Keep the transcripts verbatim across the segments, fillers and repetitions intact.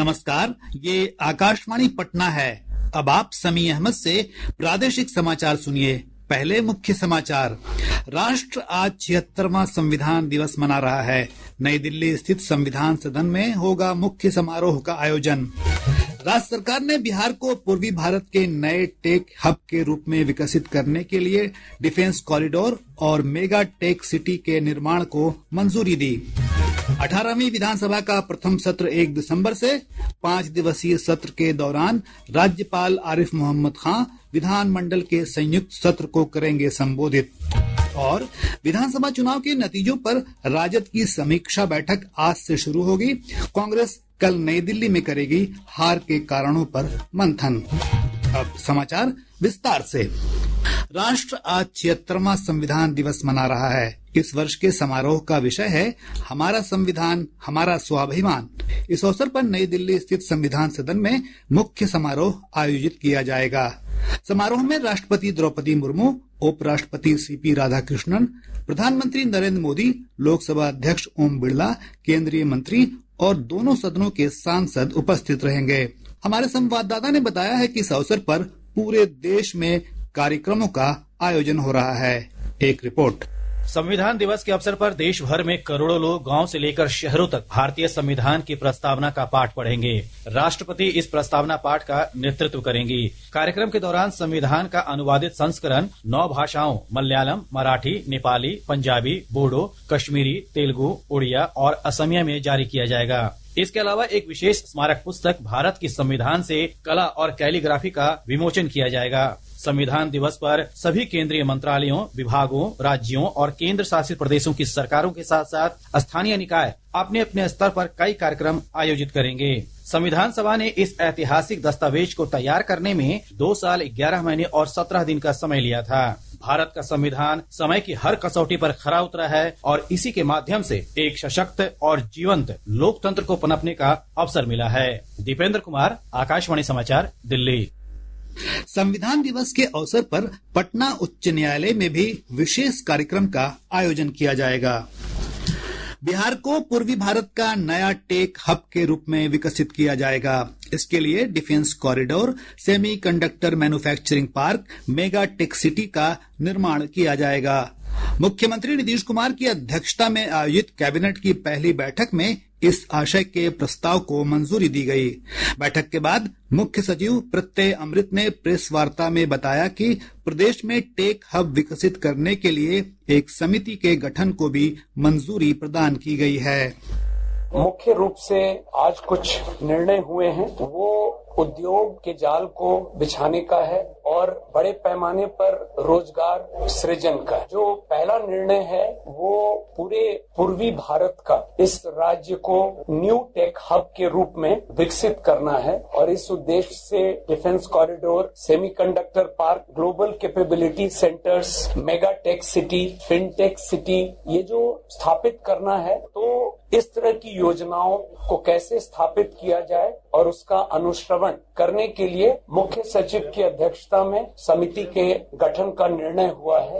नमस्कार, ये आकाशवाणी पटना है। अब आप समी अहमद से प्रादेशिक समाचार सुनिए। पहले मुख्य समाचार। राष्ट्र आज छिहत्तरवां संविधान दिवस मना रहा है। नई दिल्ली स्थित संविधान सदन में होगा मुख्य समारोह का आयोजन। राज्य सरकार ने बिहार को पूर्वी भारत के नए टेक हब के रूप में विकसित करने के लिए डिफेंस कॉरिडोर और मेगा टेक सिटी के निर्माण को मंजूरी दी। अठारहवीं विधानसभा का प्रथम सत्र एक दिसंबर से पांच दिवसीय सत्र के दौरान राज्यपाल आरिफ मोहम्मद खान विधानमंडल के संयुक्त सत्र को करेंगे संबोधित। और विधानसभा चुनाव के नतीजों पर राजद की समीक्षा बैठक आज से शुरू होगी। कांग्रेस कल नई दिल्ली में करेगी हार के कारणों पर मंथन। अब समाचार विस्तार से। राष्ट्र आज छिहत्तरवां संविधान दिवस मना रहा है। इस वर्ष के समारोह का विषय है हमारा संविधान हमारा स्वाभिमान। इस अवसर पर नई दिल्ली स्थित संविधान सदन में मुख्य समारोह आयोजित किया जाएगा। समारोह में राष्ट्रपति द्रौपदी मुर्मू, उपराष्ट्रपति सीपी राधाकृष्णन, प्रधानमंत्री नरेंद्र मोदी, लोकसभा अध्यक्ष ओम बिरला, केंद्रीय मंत्री और दोनों सदनों के सांसद उपस्थित रहेंगे। हमारे संवाददाता ने बताया है कि इस अवसर पर पूरे देश में कार्यक्रमों का आयोजन हो रहा है। एक रिपोर्ट। संविधान दिवस के अवसर पर देश भर में करोड़ों लोग गांव से लेकर शहरों तक भारतीय संविधान की प्रस्तावना का पाठ पढ़ेंगे। राष्ट्रपति इस प्रस्तावना पाठ का नेतृत्व करेंगी। कार्यक्रम के दौरान संविधान का अनुवादित संस्करण नौ भाषाओं मलयालम, मराठी, नेपाली, पंजाबी, बोडो, कश्मीरी, तेलुगु, उड़िया और असमिया में जारी किया जाएगा। इसके अलावा एक विशेष स्मारक पुस्तक भारत की संविधान से कला और कैलीग्राफी का विमोचन किया जाएगा। संविधान दिवस पर सभी केंद्रीय मंत्रालयों, विभागों, राज्यों और केंद्र शासित प्रदेशों की सरकारों के साथ साथ स्थानीय निकाय अपने अपने स्तर पर कई कार्यक्रम आयोजित करेंगे। संविधान सभा ने इस ऐतिहासिक दस्तावेज को तैयार करने में दो साल ग्यारह महीने और सत्रह दिन का समय लिया था। भारत का संविधान समय की हर कसौटी पर खरा उतरा है और इसी के माध्यम से एक सशक्त और जीवंत लोकतंत्र को पनपने का अवसर मिला है। दीपेंद्र कुमार, आकाशवाणी समाचार, दिल्ली। संविधान दिवस के अवसर पर पटना उच्च न्यायालय में भी विशेष कार्यक्रम का आयोजन किया जाएगा। बिहार को पूर्वी भारत का नया टेक हब के रूप में विकसित किया जाएगा। इसके लिए defence corridor, semiconductor manufacturing park, mega tech city का निर्माण किया जाएगा। मुख्यमंत्री नीतीश कुमार की अध्यक्षता में आयोजित कैबिनेट की पहली बैठक में इस आशय के प्रस्ताव को मंजूरी दी गई। बैठक के बाद मुख्य सचिव प्रत्यय अमृत ने प्रेस वार्ता में बताया कि प्रदेश में टेक हब विकसित करने के लिए एक समिति के गठन को भी मंजूरी प्रदान की गई है। मुख्य रूप से आज कुछ निर्णय हुए हैं, वो उद्योग के जाल को बिछाने का है और बड़े पैमाने पर रोजगार सृजन का। जो पहला निर्णय है वो पूरे पूर्वी भारत का इस राज्य को न्यू टेक हब के रूप में विकसित करना है और इस उद्देश्य से defence corridor, semiconductor park, global capability centres, mega tech city, fintech city ये जो स्थापित करना है, तो इस तरह की योजनाओं को कैसे स्थापित किया जाए और उसका अनुश्रवण करने के लिए मुख्य सचिव की अध्यक्षता में समिति के गठन का निर्णय हुआ है।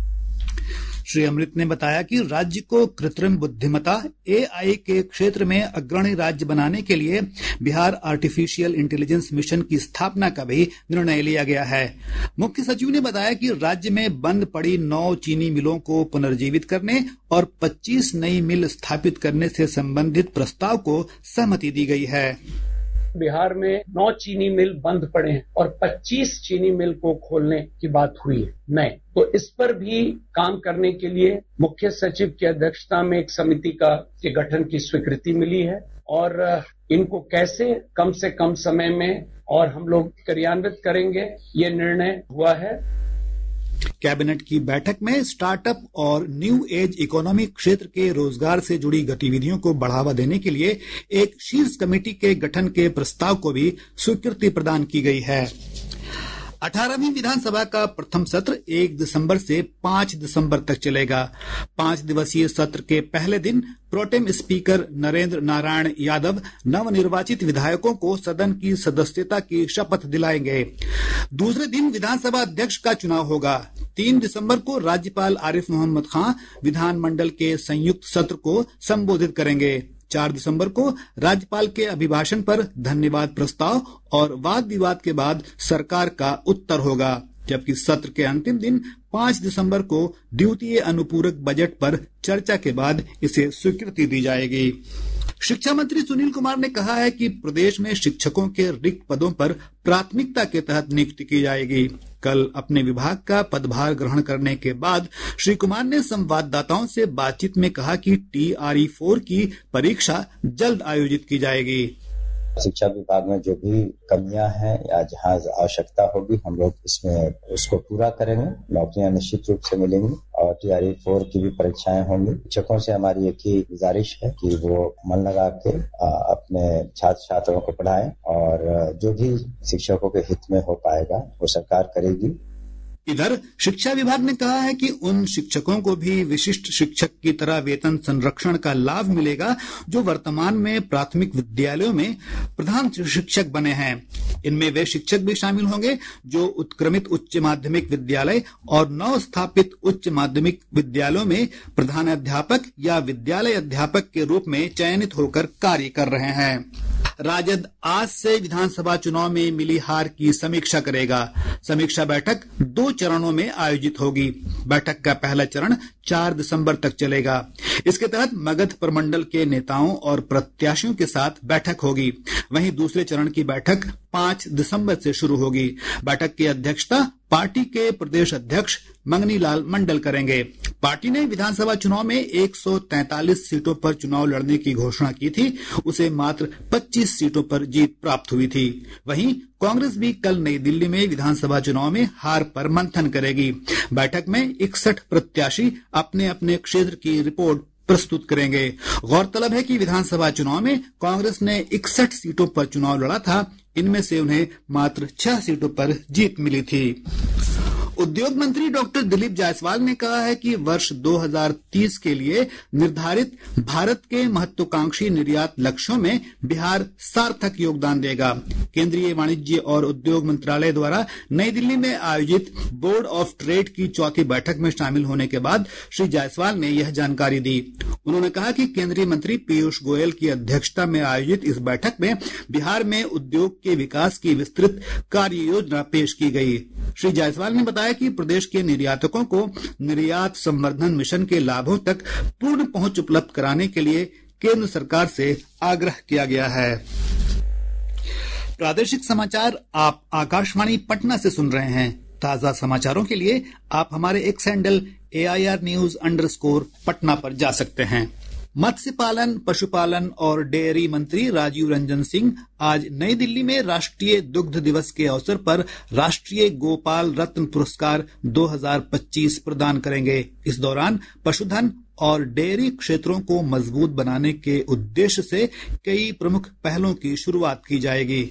श्री अमृत ने बताया कि राज्य को कृत्रिम बुद्धिमत्ता एआई के क्षेत्र में अग्रणी राज्य बनाने के लिए बिहार आर्टिफिशियल इंटेलिजेंस मिशन की स्थापना का भी निर्णय लिया गया है। मुख्य सचिव ने बताया कि राज्य में बंद पड़ी नौ चीनी मिलों को पुनर्जीवित करने और पच्चीस नई मिल स्थापित करने से संबंधित प्रस्ताव को सहमति दी गई है। बिहार में नौ चीनी मिल बंद पड़े हैं और पच्चीस चीनी मिल को खोलने की बात हुई है नए, तो इस पर भी काम करने के लिए मुख्य सचिव की अध्यक्षता में एक समिति का के गठन की स्वीकृति मिली है और इनको कैसे कम से कम समय में और हम लोग क्रियान्वित करेंगे ये निर्णय हुआ है। कैबिनेट की बैठक में स्टार्टअप और न्यू एज इकोनॉमी क्षेत्र के रोजगार से जुड़ी गतिविधियों को बढ़ावा देने के लिए एक शीर्ष कमेटी के गठन के प्रस्ताव को भी स्वीकृति प्रदान की गई है। अठारहवीं विधानसभा का प्रथम सत्र एक दिसंबर से पांच दिसंबर तक चलेगा। पांच दिवसीय सत्र के पहले दिन प्रोटेम स्पीकर नरेंद्र नारायण यादव नवनिर्वाचित विधायकों को सदन की सदस्यता की शपथ दिलाएंगे। दूसरे दिन विधानसभा अध्यक्ष का चुनाव होगा। तीन दिसंबर को राज्यपाल आरिफ मोहम्मद खान विधानमंडल के संयुक्त सत्र को संबोधित करेंगे। चार दिसंबर को राज्यपाल के अभिभाषण पर धन्यवाद प्रस्ताव और वाद विवाद के बाद सरकार का उत्तर होगा, जबकि सत्र के अंतिम दिन पाँच दिसंबर को द्वितीय अनुपूरक बजट पर चर्चा के बाद इसे स्वीकृति दी जाएगी। शिक्षा मंत्री सुनील कुमार ने कहा है कि प्रदेश में शिक्षकों के रिक्त पदों पर प्राथमिकता के तहत नियुक्ति की जाएगी। कल अपने विभाग का पदभार ग्रहण करने के बाद श्री कुमार ने संवाददाताओं से बातचीत में कहा कि टी आर ई फोर की परीक्षा जल्द आयोजित की जाएगी। शिक्षा विभाग में जो भी कमियां हैं या जहां आवश्यकता होगी हम लोग इसमें उसको पूरा करेंगे। नौकरियां निश्चित रूप से मिलेंगी और टी आर ई फोर की भी परीक्षाएं होंगी। शिक्षकों से हमारी एक ही गुजारिश है कि वो मन लगा के अपने छात्र छात्राओं को पढ़ाएं और जो भी शिक्षकों के हित में हो पाएगा वो सरकार करेगी। इधर शिक्षा विभाग ने कहा है कि उन शिक्षकों को भी विशिष्ट शिक्षक की तरह वेतन संरक्षण का लाभ मिलेगा जो वर्तमान में प्राथमिक विद्यालयों में प्रधान शिक्षक बने हैं। इनमें वे शिक्षक भी शामिल होंगे जो उत्क्रमित उच्च माध्यमिक विद्यालय और नव स्थापित उच्च माध्यमिक विद्यालयों में प्रधानाध्यापक या विद्यालय अध्यापक के रूप में चयनित होकर कार्य कर रहे हैं। राजद आज से विधानसभा चुनाव में मिली हार की समीक्षा करेगा। समीक्षा बैठक दो चरणों में आयोजित होगी। बैठक का पहला चरण चार दिसंबर तक चलेगा। इसके तहत मगध प्रमंडल के नेताओं और प्रत्याशियों के साथ बैठक होगी। वहीं दूसरे चरण की बैठक पाँच दिसंबर से शुरू होगी। बैठक की अध्यक्षता पार्टी के प्रदेश अध्यक्ष मंगनी लाल मंडल करेंगे। पार्टी ने विधानसभा चुनाव में एक सौ तैंतालीस सीटों पर चुनाव लड़ने की घोषणा की थी। उसे मात्र पच्चीस सीटों पर जीत प्राप्त हुई थी। वहीं कांग्रेस भी कल नई दिल्ली में विधानसभा चुनाव में हार पर मंथन करेगी। बैठक में इकसठ प्रत्याशी अपने अपने क्षेत्र की रिपोर्ट प्रस्तुत करेंगे। गौरतलब है कि विधानसभा चुनाव में कांग्रेस ने इकसठ सीटों पर चुनाव लड़ा था। इनमें से उन्हें मात्र छह सीटों पर जीत मिली थी। उद्योग मंत्री डॉक्टर दिलीप जायसवाल ने कहा है कि वर्ष दो हज़ार तीस के लिए निर्धारित भारत के महत्वाकांक्षी निर्यात लक्ष्यों में बिहार सार्थक योगदान देगा। केंद्रीय वाणिज्य और उद्योग मंत्रालय द्वारा नई दिल्ली में आयोजित बोर्ड ऑफ ट्रेड की चौथी बैठक में शामिल होने के बाद श्री जायसवाल ने यह जानकारी दी। उन्होंने कहा कि केंद्रीय मंत्री पीयूष गोयल की अध्यक्षता में आयोजित इस बैठक में बिहार में उद्योग के विकास की विस्तृत कार्य योजना पेश की गई। श्री जायसवाल ने बताया कि प्रदेश के निर्यातकों को निर्यात संवर्धन मिशन के लाभों तक पूर्ण पहुंच उपलब्ध कराने के लिए केंद्र सरकार से आग्रह किया गया है। प्रादेशिक समाचार आप आकाशवाणी पटना से सुन रहे हैं। ताजा समाचारों के लिए आप हमारे X handle A I R news underscore Patna पर जा सकते हैं। मत्स्य पालन, पशुपालन और डेयरी मंत्री राजीव रंजन सिंह आज नई दिल्ली में राष्ट्रीय दुग्ध दिवस के अवसर पर राष्ट्रीय गोपाल रत्न पुरस्कार दो हज़ार पच्चीस प्रदान करेंगे। इस दौरान पशुधन और डेयरी क्षेत्रों को मजबूत बनाने के उद्देश्य से कई प्रमुख पहलों की शुरुआत की जाएगी।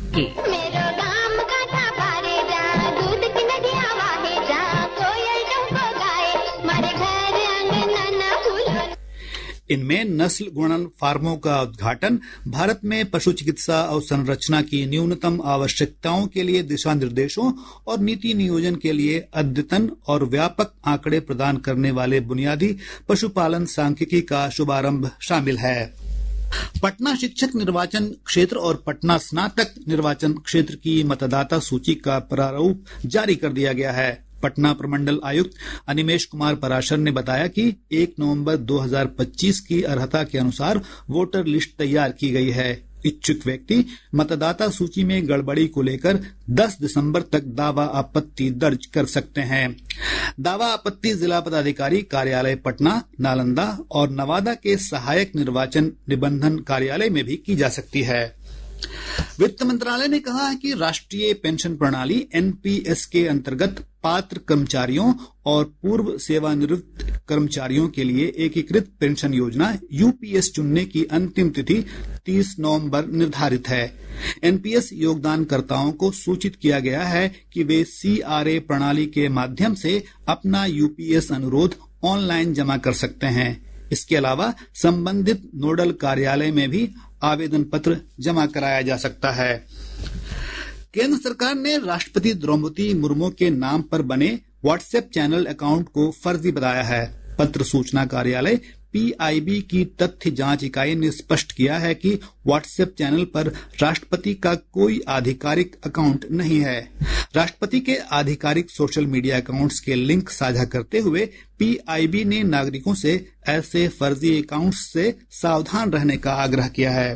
इनमें नस्ल गुणन फार्मों का उद्घाटन, भारत में पशु चिकित्सा अवसंरचना की न्यूनतम आवश्यकताओं के लिए दिशा निर्देशों और नीति नियोजन के लिए अद्यतन और व्यापक आंकड़े प्रदान करने वाले बुनियादी पशुपालन सांख्यिकी का शुभारंभ शामिल है। पटना शिक्षक निर्वाचन क्षेत्र और पटना स्नातक निर्वाचन क्षेत्र की मतदाता सूची का प्रारूप जारी कर दिया गया है। पटना प्रमंडल आयुक्त अनिमेश कुमार पराशर ने बताया कि एक नवंबर दो हज़ार पच्चीस की अर्हता के अनुसार वोटर लिस्ट तैयार की गई है। इच्छुक व्यक्ति मतदाता सूची में गड़बड़ी को लेकर दस दिसंबर तक दावा आपत्ति दर्ज कर सकते हैं। दावा आपत्ति जिला पदाधिकारी कार्यालय पटना, नालंदा और नवादा के सहायक निर्वाचन निबंधन कार्यालय में भी की जा सकती है। वित्त मंत्रालय ने कहा है कि राष्ट्रीय पेंशन प्रणाली एन पी एस के अंतर्गत पात्र कर्मचारियों और पूर्व सेवानिवृत्त कर्मचारियों के लिए एकीकृत पेंशन योजना यू पी एस चुनने की अंतिम तिथि तीस नवंबर निर्धारित है। एन पी एस योगदानकर्ताओं को सूचित किया गया है कि वे सी आर ए प्रणाली के माध्यम से अपना यू पी एस अनुरोध ऑनलाइन जमा कर सकते हैं। इसके अलावा संबंधित नोडल कार्यालय में भी आवेदन पत्र जमा कराया जा सकता है। केंद्र सरकार ने राष्ट्रपति द्रौपदी मुर्मू के नाम पर बने व्हाट्सएप चैनल अकाउंट को फर्जी बताया है। पत्र सूचना कार्यालय पीआईबी की तथ्य जांच इकाई ने स्पष्ट किया है कि व्हाट्सएप चैनल पर राष्ट्रपति का कोई आधिकारिक अकाउंट नहीं है। राष्ट्रपति के आधिकारिक सोशल मीडिया अकाउंट्स के लिंक साझा करते हुए पीआईबी ने नागरिकों से ऐसे फर्जी अकाउंट्स से सावधान रहने का आग्रह किया है।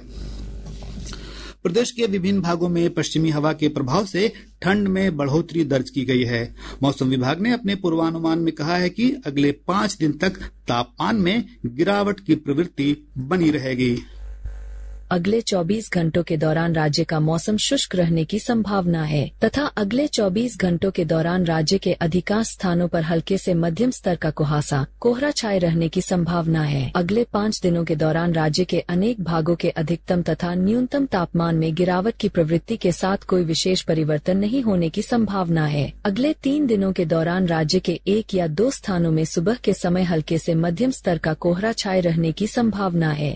प्रदेश के विभिन्न भागों में पश्चिमी हवा के प्रभाव से ठंड में बढ़ोतरी दर्ज की गई है। मौसम विभाग ने अपने पूर्वानुमान में कहा है कि अगले पांच दिन तक तापमान में गिरावट की प्रवृत्ति बनी रहेगी। अगले चौबीस घंटों के दौरान राज्य का मौसम शुष्क रहने की संभावना है तथा अगले चौबीस घंटों के दौरान राज्य के अधिकांश स्थानों पर हल्के से मध्यम स्तर का कुहासा कोहरा छाए रहने की संभावना है। अगले पाँच दिनों के दौरान राज्य के अनेक भागों के अधिकतम तथा न्यूनतम तापमान में गिरावट की प्रवृत्ति के साथ कोई विशेष परिवर्तन नहीं होने की संभावना है। अगले तीन दिनों के दौरान राज्य के एक या दो स्थानों में सुबह के समय हल्के से मध्यम स्तर का कोहरा छाए रहने की संभावना है।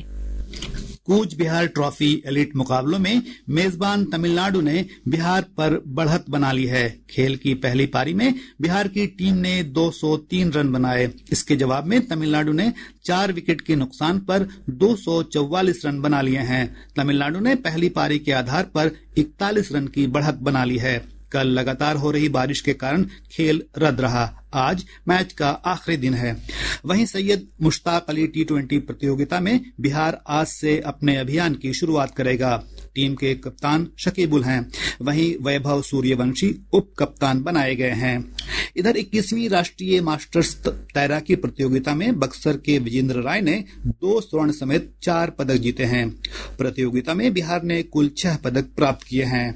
कूच बिहार ट्रॉफी एलिट मुकाबलों में मेजबान तमिलनाडु ने बिहार पर बढ़त बना ली है। खेल की पहली पारी में बिहार की टीम ने दो सौ तीन रन बनाए। इसके जवाब में तमिलनाडु ने चार विकेट के नुकसान पर दो सौ चौवालीस रन बना लिए हैं। तमिलनाडु ने पहली पारी के आधार पर इकतालीस रन की बढ़त बना ली है। कल लगातार हो रही बारिश के कारण खेल रद्द रहा। आज मैच का आखिरी दिन है। वहीं सैयद मुश्ताक अली टी ट्वेंटी प्रतियोगिता में बिहार आज से अपने अभियान की शुरुआत करेगा। टीम के कप्तान शकीबुल हैं, वहीं वैभव सूर्यवंशी उप कप्तान बनाए गए हैं। इधर इक्कीसवीं राष्ट्रीय मास्टर्स तैराकी प्रतियोगिता में बक्सर के विजेंद्र राय ने दो स्वर्ण समेत चार पदक जीते हैं। प्रतियोगिता में बिहार ने कुल छह पदक प्राप्त किए हैं।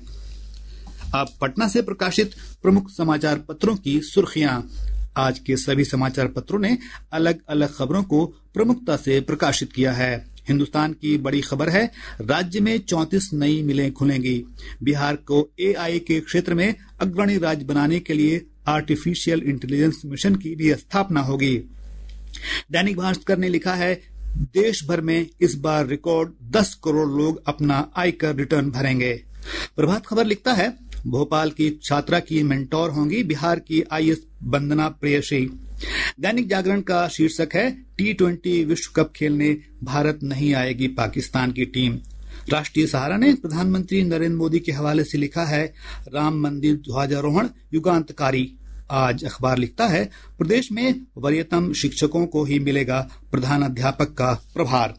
अब पटना से प्रकाशित प्रमुख समाचार पत्रों की सुर्खियां। आज के सभी समाचार पत्रों ने अलग अलग खबरों को प्रमुखता से प्रकाशित किया है। हिंदुस्तान की बड़ी खबर है, राज्य में चौंतीस नई मिलें खुलेंगी। बिहार को एआई के क्षेत्र में अग्रणी राज्य बनाने के लिए आर्टिफिशियल इंटेलिजेंस मिशन की भी स्थापना होगी। दैनिक भास्कर ने लिखा है, देश भर में इस बार रिकॉर्ड दस करोड़ लोग अपना आयकर रिटर्न भरेंगे। प्रभात खबर लिखता है, भोपाल की छात्रा की मेंटोर होंगी बिहार की आईएएस वंदना प्रेयसी। दैनिक जागरण का शीर्षक है, टी ट्वेंटी विश्व कप खेलने भारत नहीं आएगी पाकिस्तान की टीम। राष्ट्रीय सहारा ने प्रधानमंत्री नरेंद्र मोदी के हवाले से लिखा है, राम मंदिर ध्वजारोहण युगांतकारी। आज अखबार लिखता है, प्रदेश में वरीयतम शिक्षकों को ही मिलेगा प्रधानाध्यापक का प्रभार।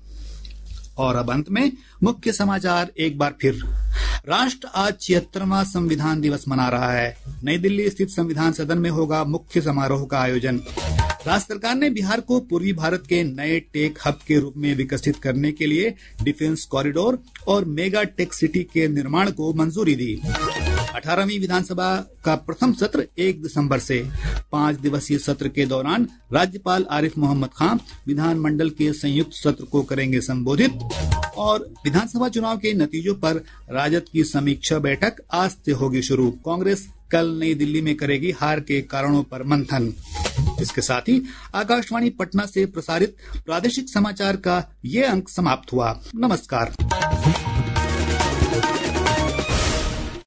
और अब अंत में मुख्य समाचार एक बार फिर। राष्ट्र आज छिहत्तरवां संविधान दिवस मना रहा है। नई दिल्ली स्थित संविधान सदन में होगा मुख्य समारोह का आयोजन। राज्य सरकार ने बिहार को पूर्वी भारत के नए टेक हब के रूप में विकसित करने के लिए डिफेंस कॉरिडोर और मेगा टेक सिटी के निर्माण को मंजूरी दी। अठारहवीं विधानसभा का प्रथम सत्र एक दिसंबर से। पांच दिवसीय सत्र के दौरान राज्यपाल आरिफ मोहम्मद खान विधानमंडल के संयुक्त सत्र को करेंगे संबोधित। और विधानसभा चुनाव के नतीजों पर राजद की समीक्षा बैठक आज से होगी शुरू। कांग्रेस कल नई दिल्ली में करेगी हार के कारणों पर मंथन। इसके साथ ही आकाशवाणी पटना से प्रसारित प्रादेशिक समाचार का ये अंक समाप्त हुआ। नमस्कार।